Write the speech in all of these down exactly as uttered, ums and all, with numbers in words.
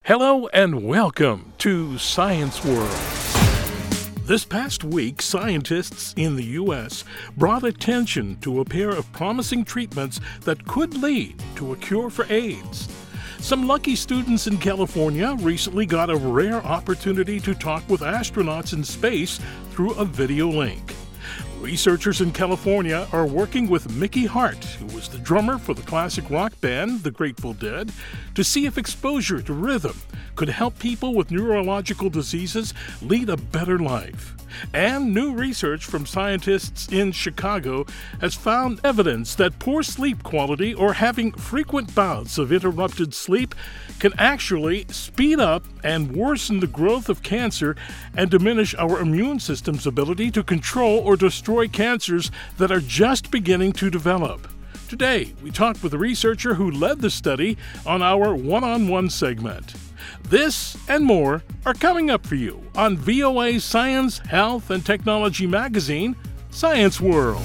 Hello and welcome to Science World. This past week, scientists in the U S brought attention to a pair of promising treatments that could lead to a cure for AIDS. Some lucky students in California recently got a rare opportunity to talk with astronauts in space through a video link. Researchers in California are working with Mickey Hart, who was the drummer for the classic rock band The Grateful Dead, to see if exposure to rhythm could help people with neurological diseases lead a better life. And new research from scientists in Chicago has found evidence that poor sleep quality or having frequent bouts of interrupted sleep can actually speed up and worsen the growth of cancer and diminish our immune system's ability to control or destroy cancers that are just beginning to develop. Today, we talked with a researcher who led the study on our one-on-one segment. This and more are coming up for you on V O A Science, Health, and Technology magazine, Science World.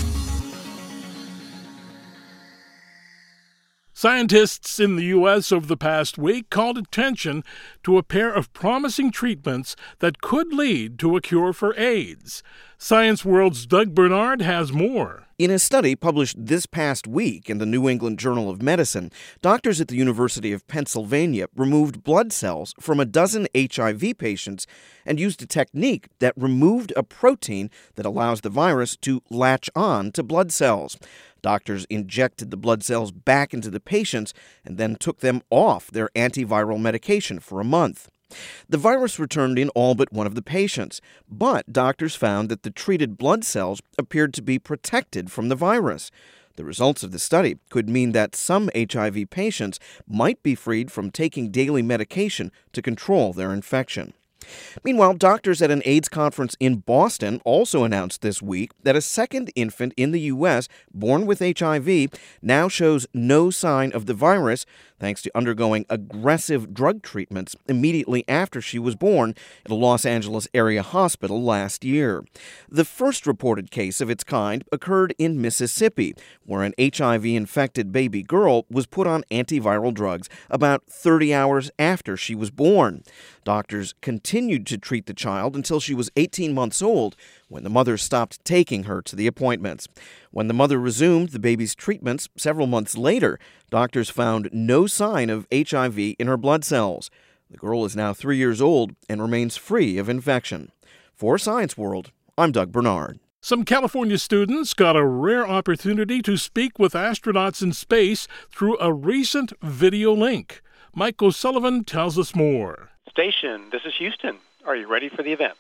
Scientists in the U S over the past week called attention to a pair of promising treatments that could lead to a cure for AIDS. Science World's Doug Bernard has more. In a study published this past week in the New England Journal of Medicine, doctors at the University of Pennsylvania removed blood cells from a dozen H I V patients and used a technique that removed a protein that allows the virus to latch on to blood cells. Doctors injected the blood cells back into the patients and then took them off their antiviral medication for a month. The virus returned in all but one of the patients, but doctors found that the treated blood cells appeared to be protected from the virus. The results of the study could mean that some H I V patients might be freed from taking daily medication to control their infection. Meanwhile, doctors at an AIDS conference in Boston also announced this week that a second infant in the U S born with H I V now shows no sign of the virus thanks to undergoing aggressive drug treatments immediately after she was born at a Los Angeles area hospital last year. The first reported case of its kind occurred in Mississippi, where an H I V-infected baby girl was put on antiviral drugs about thirty hours after she was born. Doctors continued to treat the child until she was eighteen months old, when the mother stopped taking her to the appointments. When the mother resumed the baby's treatments several months later, doctors found no sign of H I V in her blood cells. The girl is now three years old and remains free of infection. For Science World, I'm Doug Bernard. Some California students got a rare opportunity to speak with astronauts in space through a recent video link. Mike O'Sullivan tells us more. Station, this is Houston. Are you ready for the event?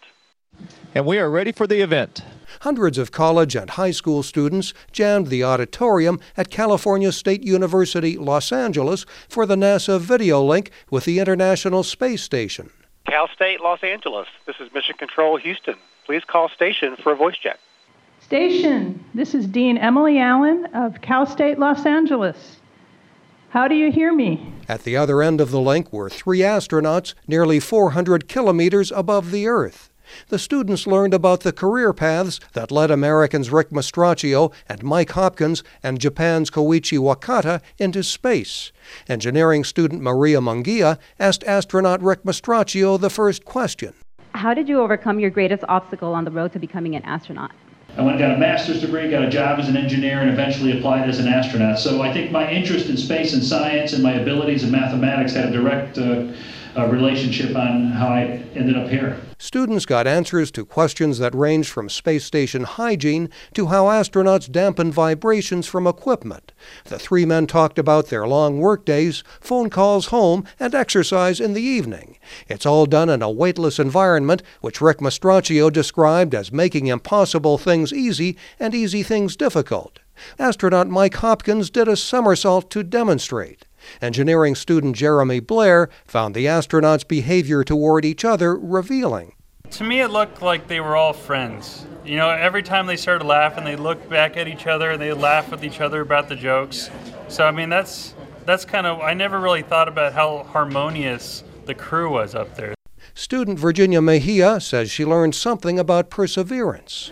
And we are ready for the event. Hundreds of college and high school students jammed the auditorium at California State University, Los Angeles for the NASA video link with the International Space Station. Cal State, Los Angeles. This is Mission Control, Houston. Please call station for a voice check. Station, this is Dean Emily Allen of Cal State, Los Angeles. How do you hear me? At the other end of the link were three astronauts nearly four hundred kilometers above the Earth. The students learned about the career paths that led Americans Rick Mastracchio and Mike Hopkins and Japan's Koichi Wakata into space. Engineering student Maria Munguia asked astronaut Rick Mastracchio the first question. How did you overcome your greatest obstacle on the road to becoming an astronaut? I went and got a master's degree, got a job as an engineer, and eventually applied as an astronaut. So I think my interest in space and science and my abilities in mathematics had a direct uh, uh, relationship on how I ended up here. Students got answers to questions that ranged from space station hygiene to how astronauts dampen vibrations from equipment. The three men talked about their long workdays, phone calls home, and exercise in the evening. It's all done in a weightless environment, which Rick Mastracchio described as making impossible things easy and easy things difficult. Astronaut Mike Hopkins did a somersault to demonstrate. Engineering student Jeremy Blair found the astronauts' behavior toward each other revealing. To me, it looked like they were all friends. You know, every time they started laughing, they looked back at each other and they laughed with each other about the jokes. So, I mean, that's that's kind of, I never really thought about how harmonious the crew was up there. Student Virginia Mejia says she learned something about perseverance.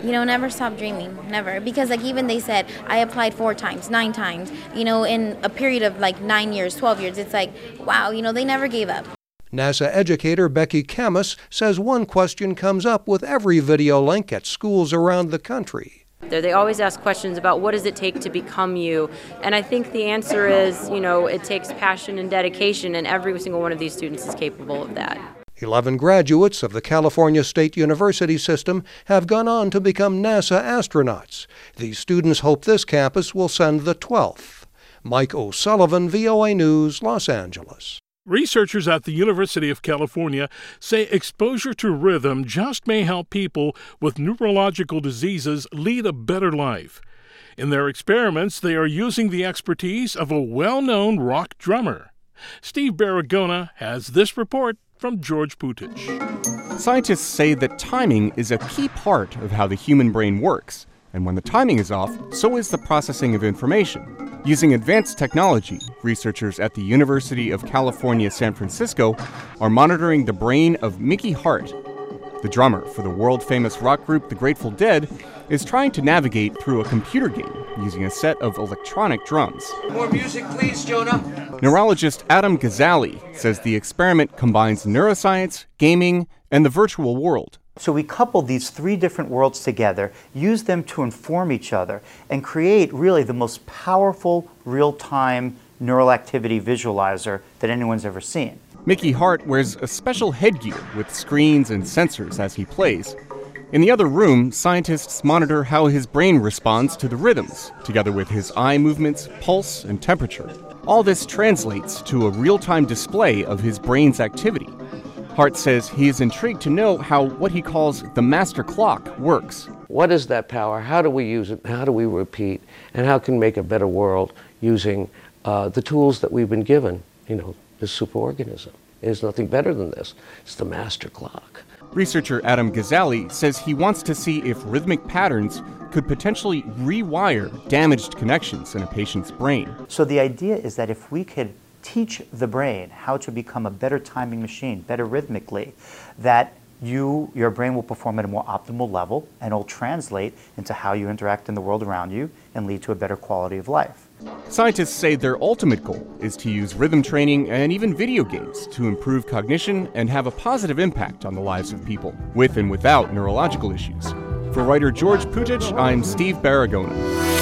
You know, never stop dreaming, never. Because like even they said, I applied four times, nine times, you know, in a period of like nine years, twelve years. It's like, wow, you know, they never gave up. NASA educator Becky Camus says one question comes up with every video link at schools around the country. They always ask questions about what does it take to become you, and I think the answer is, you know, it takes passion and dedication, and every single one of these students is capable of that. Eleven graduates of the California State University system have gone on to become NASA astronauts. These students hope this campus will send the twelfth. Mike O'Sullivan, V O A News, Los Angeles. Researchers at the University of California say exposure to rhythm just may help people with neurological diseases lead a better life. In their experiments, they are using the expertise of a well-known rock drummer. Steve Baragona has this report from George Putich. Scientists say that timing is a key part of how the human brain works. And when the timing is off, so is the processing of information. Using advanced technology, researchers at the University of California, San Francisco are monitoring the brain of Mickey Hart. The drummer for the world-famous rock group The Grateful Dead is trying to navigate through a computer game using a set of electronic drums. More music, please, Jonah. Neurologist Adam Gazzaley says the experiment combines neuroscience, gaming, and the virtual world. So we coupled these three different worlds together, used them to inform each other, and create really the most powerful real-time neural activity visualizer that anyone's ever seen. Mickey Hart wears a special headgear with screens and sensors as he plays. In the other room, scientists monitor how his brain responds to the rhythms, together with his eye movements, pulse, and temperature. All this translates to a real-time display of his brain's activity. Hart says he is intrigued to know how what he calls the master clock works. What is that power? How do we use it? How do we repeat? And how can we make a better world using uh, the tools that we've been given? You know, this superorganism. There's nothing better than this. It's the master clock. Researcher Adam Gazzaley says he wants to see if rhythmic patterns could potentially rewire damaged connections in a patient's brain. So the idea is that if we could teach the brain how to become a better timing machine, better rhythmically, that you, your brain will perform at a more optimal level and it'll translate into how you interact in the world around you and lead to a better quality of life. Scientists say their ultimate goal is to use rhythm training and even video games to improve cognition and have a positive impact on the lives of people, with and without neurological issues. For writer George Putich, I'm Steve Baragona.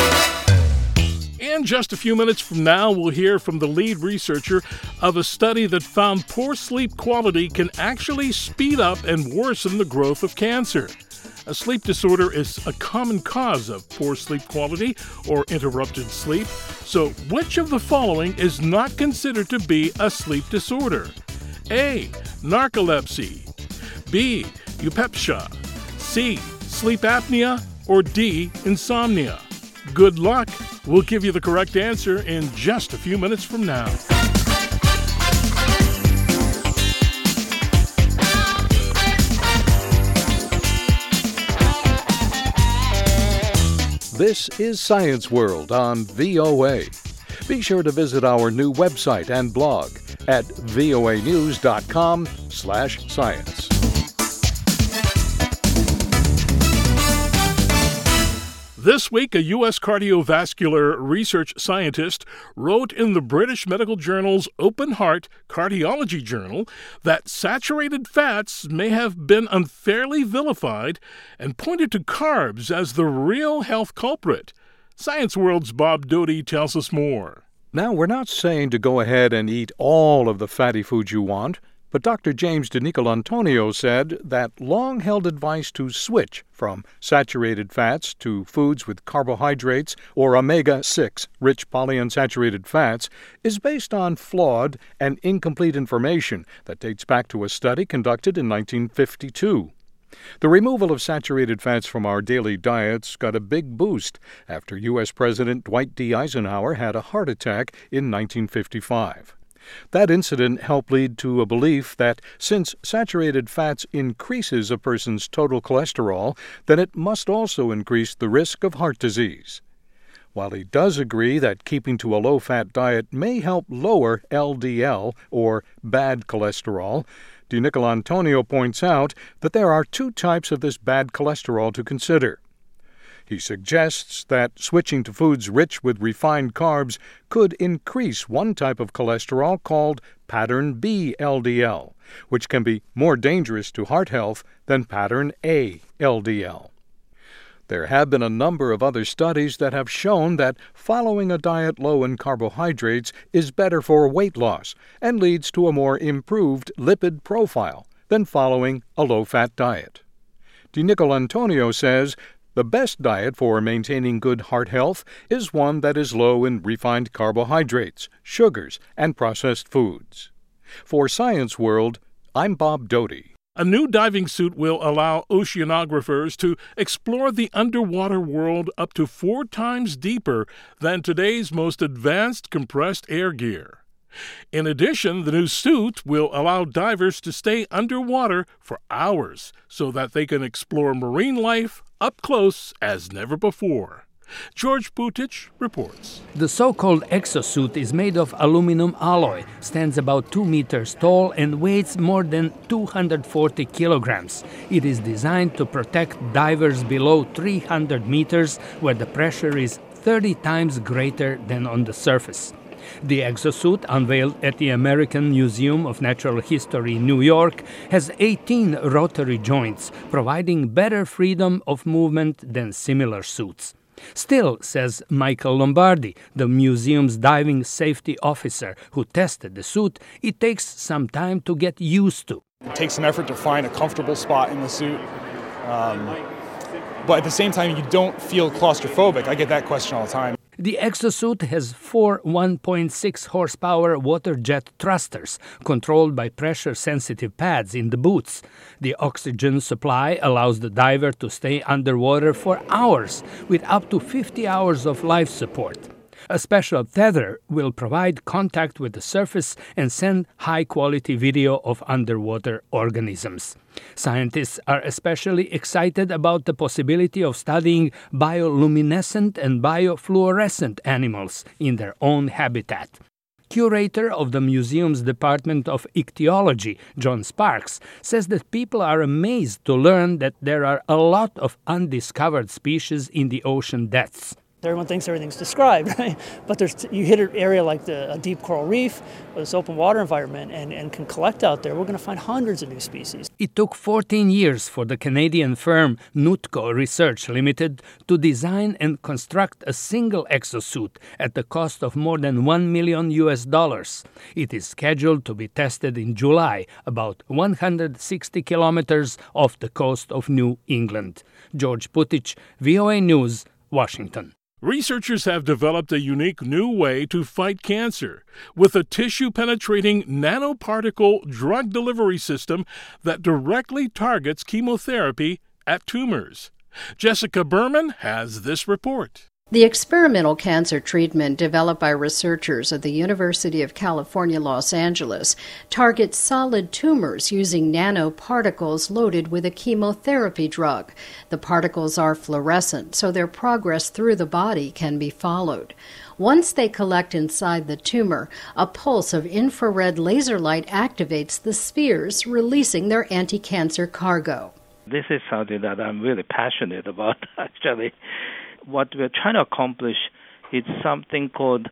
In just a few minutes from now, we'll hear from the lead researcher of a study that found poor sleep quality can actually speed up and worsen the growth of cancer. A sleep disorder is a common cause of poor sleep quality or interrupted sleep. So which of the following is not considered to be a sleep disorder? A. Narcolepsy. B. Eupepsia. C. Sleep apnea. Or D. Insomnia. Good luck. We'll give you the correct answer in just a few minutes from now. This is Science World on V O A. Be sure to visit our new website and blog at voanews.com slash science. This week, a U S cardiovascular research scientist wrote in the British medical journal's Open Heart Cardiology Journal that saturated fats may have been unfairly vilified and pointed to carbs as the real health culprit. Science World's Bob Doty tells us more. Now, we're not saying to go ahead and eat all of the fatty foods you want, but Doctor James DiNicolantonio said that long-held advice to switch from saturated fats to foods with carbohydrates or omega six rich polyunsaturated fats is based on flawed and incomplete information that dates back to a study conducted in nineteen fifty-two. The removal of saturated fats from our daily diets got a big boost after U S President Dwight D. Eisenhower had a heart attack in nineteen fifty-five. That incident helped lead to a belief that since saturated fats increases a person's total cholesterol, then it must also increase the risk of heart disease. While he does agree that keeping to a low-fat diet may help lower L D L, or bad cholesterol, DiNicolantonio points out that there are two types of this bad cholesterol to consider: He suggests that switching to foods rich with refined carbs could increase one type of cholesterol called pattern B L D L, which can be more dangerous to heart health than pattern A L D L. There have been a number of other studies that have shown that following a diet low in carbohydrates is better for weight loss and leads to a more improved lipid profile than following a low-fat diet. DiNicolantonio says the best diet for maintaining good heart health is one that is low in refined carbohydrates, sugars, and processed foods. For Science World, I'm Bob Doty. A new diving suit will allow oceanographers to explore the underwater world up to four times deeper than today's most advanced compressed air gear. In addition, the new suit will allow divers to stay underwater for hours so that they can explore marine life up close as never before. George Butich reports. The so-called exosuit is made of aluminum alloy, stands about two meters tall, and weighs more than two hundred forty kilograms. It is designed to protect divers below three hundred meters, where the pressure is thirty times greater than on the surface. The exosuit, unveiled at the American Museum of Natural History in New York, has eighteen rotary joints, providing better freedom of movement than similar suits. Still, says Michael Lombardi, the museum's diving safety officer who tested the suit, it takes some time to get used to. It takes some effort to find a comfortable spot in the suit. Um, but at the same time, you don't feel claustrophobic. I get that question all the time. The exosuit has four one point six horsepower water jet thrusters controlled by pressure-sensitive pads in the boots. The oxygen supply allows the diver to stay underwater for hours with up to fifty hours of life support. A special tether will provide contact with the surface and send high-quality video of underwater organisms. Scientists are especially excited about the possibility of studying bioluminescent and biofluorescent animals in their own habitat. Curator of the museum's Department of Ichthyology, John Sparks, says that people are amazed to learn that there are a lot of undiscovered species in the ocean depths. Everyone thinks everything's described, right? But there's, you hit an area like the a deep coral reef or this open water environment and, and can collect out there, we're going to find hundreds of new species. It took fourteen years for the Canadian firm Nutco Research Limited to design and construct a single exosuit at the cost of more than one million U S dollars. It is scheduled to be tested in July, about one hundred sixty kilometers off the coast of New England. George Butich, V O A News, Washington. Researchers have developed a unique new way to fight cancer with a tissue-penetrating nanoparticle drug delivery system that directly targets chemotherapy at tumors. Jessica Berman has this report. The experimental cancer treatment developed by researchers at the University of California, Los Angeles targets solid tumors using nanoparticles loaded with a chemotherapy drug. The particles are fluorescent, so their progress through the body can be followed. Once they collect inside the tumor, a pulse of infrared laser light activates the spheres, releasing their anti-cancer cargo. This is something that I'm really passionate about, actually. What we're trying to accomplish is something called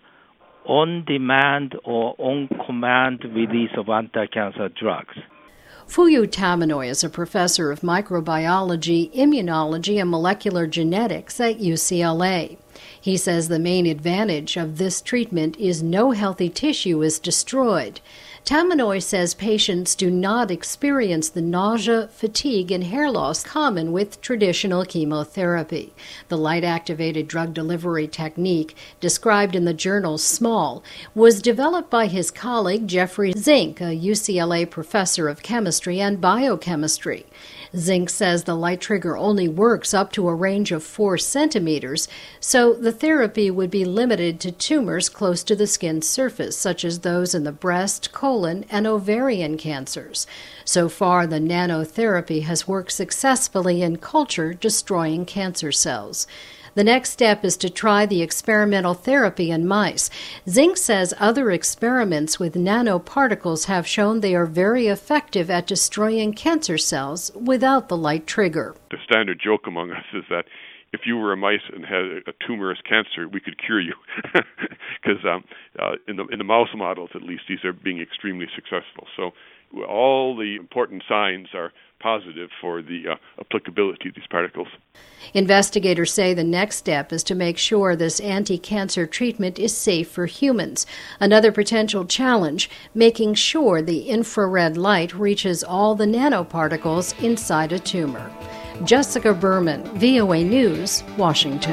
on-demand or on-command release of anti-cancer drugs. Fuyu Taminoy is a professor of microbiology, immunology, and molecular genetics at U C L A. He says the main advantage of this treatment is no healthy tissue is destroyed. Taminoy says patients do not experience the nausea, fatigue, and hair loss common with traditional chemotherapy. The light-activated drug delivery technique, described in the journal Small, was developed by his colleague Jeffrey Zink, a U C L A professor of chemistry and biochemistry. Zink says the light trigger only works up to a range of four centimeters, so the therapy would be limited to tumors close to the skin surface, such as those in the breast, colon, and ovarian cancers. So far, the nanotherapy has worked successfully in culture, destroying cancer cells. The next step is to try the experimental therapy in mice. Zink says other experiments with nanoparticles have shown they are very effective at destroying cancer cells without the light trigger. The standard joke among us is that if you were a mice and had a tumorous cancer, we could cure you, because um, uh, in the in the mouse models, at least, these are being extremely successful. So all the important signs are positive for the uh, applicability of these particles. Investigators say the next step is to make sure this anti-cancer treatment is safe for humans. Another potential challenge, making sure the infrared light reaches all the nanoparticles inside a tumor. Jessica Berman, V O A News, Washington.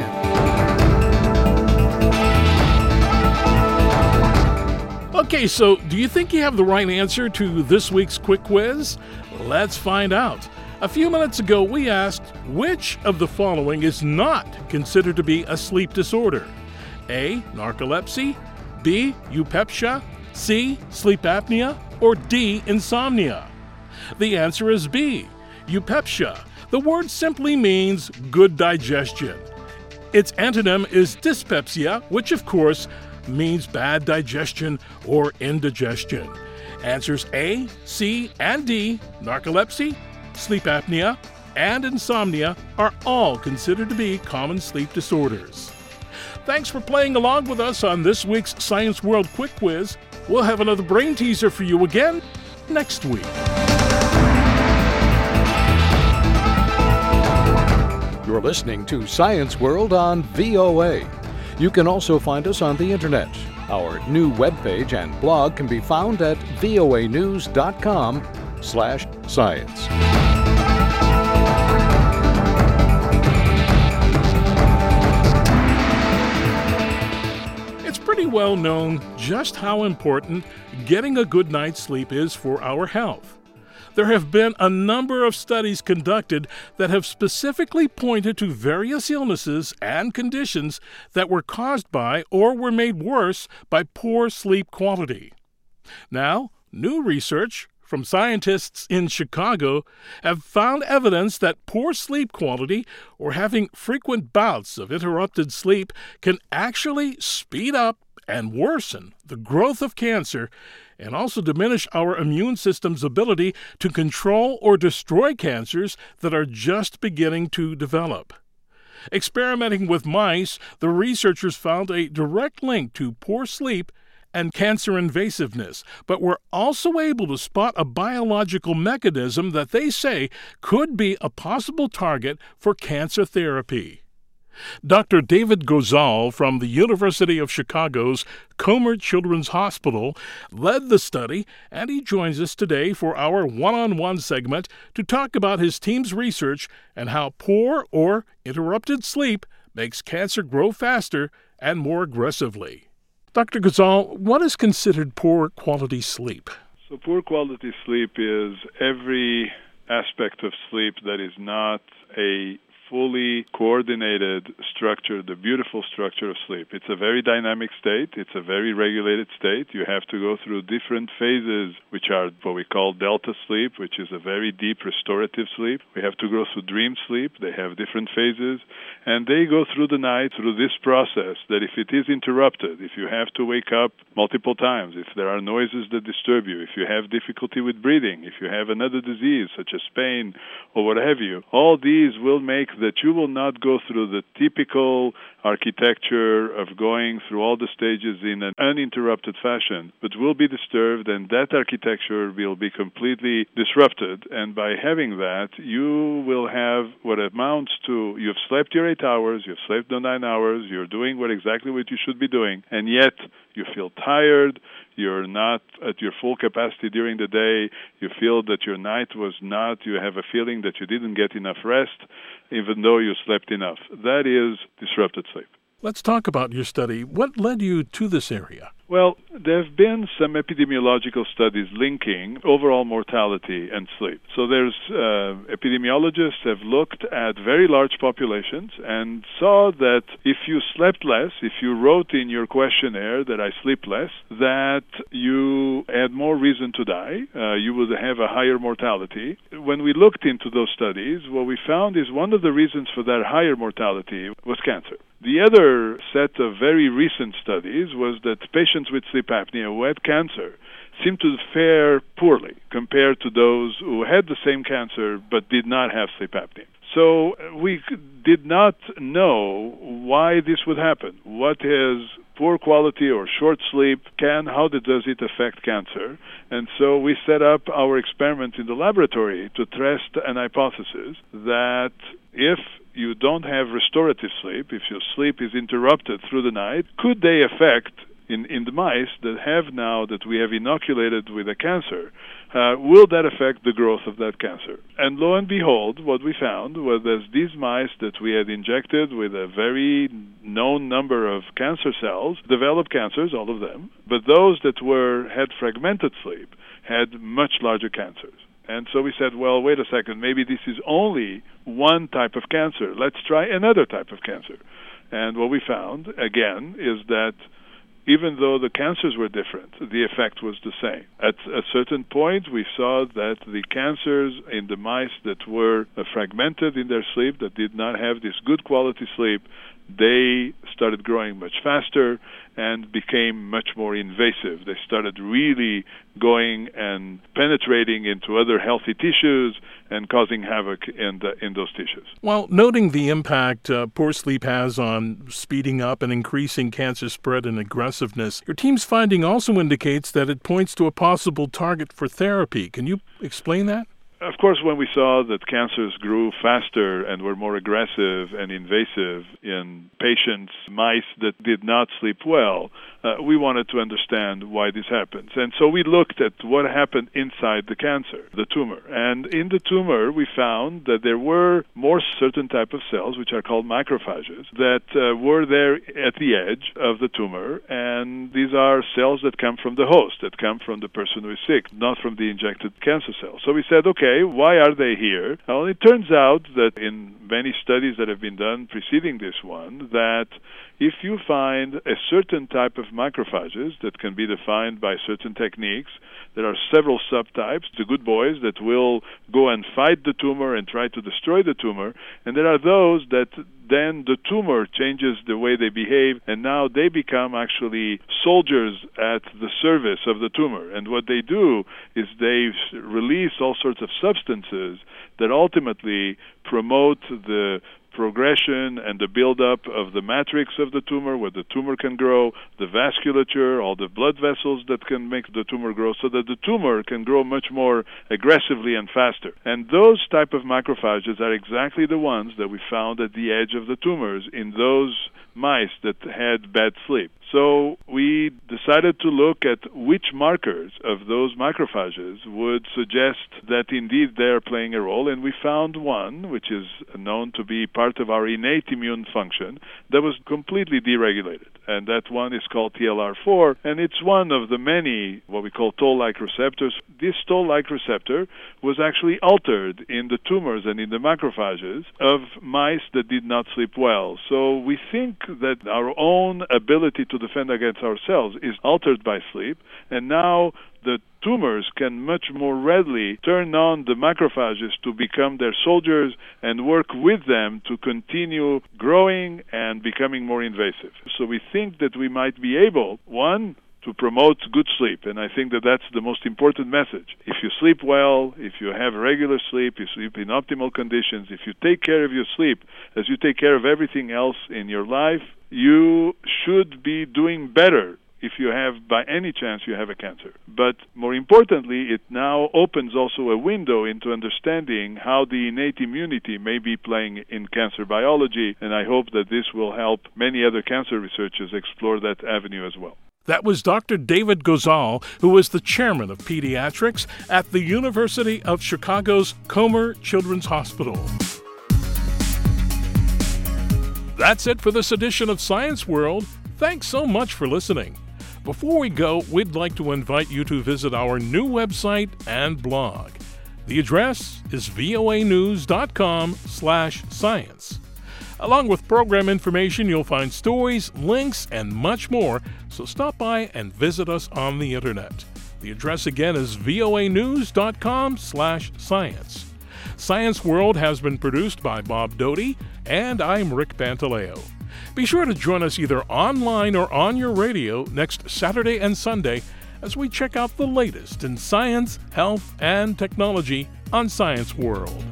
Okay, so do you think you have the right answer to this week's quick quiz? Let's find out. A few minutes ago, we asked, which of the following is not considered to be a sleep disorder? A. Narcolepsy, B. Eupepsia, C. Sleep apnea, or D. Insomnia? The answer is B. Eupepsia. The word simply means good digestion. Its antonym is dyspepsia, which of course means bad digestion or indigestion. Answers A, C, and D, narcolepsy, sleep apnea, and insomnia, are all considered to be common sleep disorders. Thanks for playing along with us on this week's Science World Quick Quiz. We'll have another brain teaser for you again next week. You're listening to Science World on V O A. You can also find us on the internet. Our new webpage and blog can be found at voanews.com slash science. It's pretty well known just how important getting a good night's sleep is for our health. There have been a number of studies conducted that have specifically pointed to various illnesses and conditions that were caused by or were made worse by poor sleep quality. Now, new research from scientists in Chicago have found evidence that poor sleep quality or having frequent bouts of interrupted sleep can actually speed up and worsen the growth of cancer and also diminish our immune system's ability to control or destroy cancers that are just beginning to develop. Experimenting with mice, the researchers found a direct link to poor sleep and cancer invasiveness, but were also able to spot a biological mechanism that they say could be a possible target for cancer therapy. Doctor David Gozal from the University of Chicago's Comer Children's Hospital led the study, and he joins us today for our one-on-one segment to talk about his team's research and how poor or interrupted sleep makes cancer grow faster and more aggressively. Doctor Gozal, what is considered poor quality sleep? So poor quality sleep is every aspect of sleep that is not a fully coordinated structure, the beautiful structure of sleep. It's a very dynamic state. It's a very regulated state. You have to go through different phases, which are what we call delta sleep, which is a very deep restorative sleep. We have to go through dream sleep. They have different phases. And they go through the night through this process that if it is interrupted, if you have to wake up multiple times, if there are noises that disturb you, if you have difficulty with breathing, if you have another disease such as pain or what have you, all these will make that you will not go through the typical architecture of going through all the stages in an uninterrupted fashion, but will be disturbed, and that architecture will be completely disrupted. And by having that, you will have what amounts to, you've slept your eight hours, you've slept the nine hours, you're doing what exactly what you should be doing, and yet you feel tired, you're not at your full capacity during the day, you feel that your night was not, you have a feeling that you didn't get enough rest, even though you slept enough. That is disrupted sleep. Let's talk about your study. What led you to this area? Well, there have been some epidemiological studies linking overall mortality and sleep. So there's uh, epidemiologists have looked at very large populations and saw that if you slept less, if you wrote in your questionnaire that I sleep less, that you had more reason to die. Uh, you would have a higher mortality. When we looked into those studies, what we found is one of the reasons for that higher mortality was cancer. The other set of very recent studies was that patients with sleep apnea who had cancer seemed to fare poorly compared to those who had the same cancer but did not have sleep apnea. so we did not know why this would happen. What is poor quality or short sleep can, how does it affect cancer? And so we set up our experiment in the laboratory to test an hypothesis that if you don't have restorative sleep, if your sleep is interrupted through the night, could they affect in, in the mice that have now, that we have inoculated with a cancer, uh, will that affect the growth of that cancer? And lo and behold, what we found was that these mice that we had injected with a very known number of cancer cells developed cancers, all of them, but those that were had fragmented sleep had much larger cancers. And so we said, well, wait a second, maybe this is only one type of cancer. Let's try another type of cancer. And what we found, again, is that even though the cancers were different, the effect was the same. At a certain point, we saw that the cancers in the mice that were uh, fragmented in their sleep, that did not have this good quality sleep, they started growing much faster and became much more invasive. They started really going and penetrating into other healthy tissues and causing havoc in, the, in those tissues. While noting the impact uh, poor sleep has on speeding up and increasing cancer spread and aggressiveness, your team's finding also indicates that it points to a possible target for therapy. Can you explain that? Of course, when we saw that cancers grew faster and were more aggressive and invasive in patients, mice that did not sleep well, uh, we wanted to understand why this happens. And so we looked at what happened inside the cancer, the tumor. And in the tumor, we found that there were more certain type of cells, which are called macrophages, that uh, were there at the edge of the tumor. And these are cells that come from the host, that come from the person who is sick, not from the injected cancer cells. So we said, okay, Okay, why are they here? Well, it turns out that in many studies that have been done preceding this one, that if you find a certain type of macrophages that can be defined by certain techniques, there are several subtypes, the good boys that will go and fight the tumor and try to destroy the tumor, and there are those that then the tumor changes the way they behave, and now they become actually soldiers at the service of the tumor. And what they do is they release all sorts of substances that ultimately promote the progression and the buildup of the matrix of the tumor, where the tumor can grow, the vasculature, all the blood vessels that can make the tumor grow, so that the tumor can grow much more aggressively and faster. And those type of macrophages are exactly the ones that we found at the edge of the tumors in those mice that had bad sleep. So we decided to look at which markers of those macrophages would suggest that indeed they are playing a role, and we found one, which is known to be part of our innate immune function, that was completely deregulated. And that one is called T L R four, and it's one of the many what we call toll-like receptors. This toll-like receptor was actually altered in the tumors and in the macrophages of mice that did not sleep well. So we think that our own ability to defend against ourselves is altered by sleep, and now the tumors can much more readily turn on the macrophages to become their soldiers and work with them to continue growing and becoming more invasive. So we think that we might be able, one, to promote good sleep, and I think that that's the most important message. If you sleep well, if you have regular sleep, you sleep in optimal conditions, if you take care of your sleep as you take care of everything else in your life, you should be doing better if you have, by any chance, you have a cancer. But more importantly, it now opens also a window into understanding how the innate immunity may be playing in cancer biology, and I hope that this will help many other cancer researchers explore that avenue as well. That was Doctor David Gozal, who is the chairman of pediatrics at the University of Chicago's Comer Children's Hospital. That's it for this edition of Science World. Thanks so much for listening. Before we go, we'd like to invite you to visit our new website and blog. The address is voanews.com slash science. Along with program information, you'll find stories, links, and much more, so stop by and visit us on the internet. The address again is voanews.com slash science. Science World has been produced by Bob Doty, and I'm Rick Pantaleo. Be sure to join us either online or on your radio next Saturday and Sunday as we check out the latest in science, health, and technology on Science World.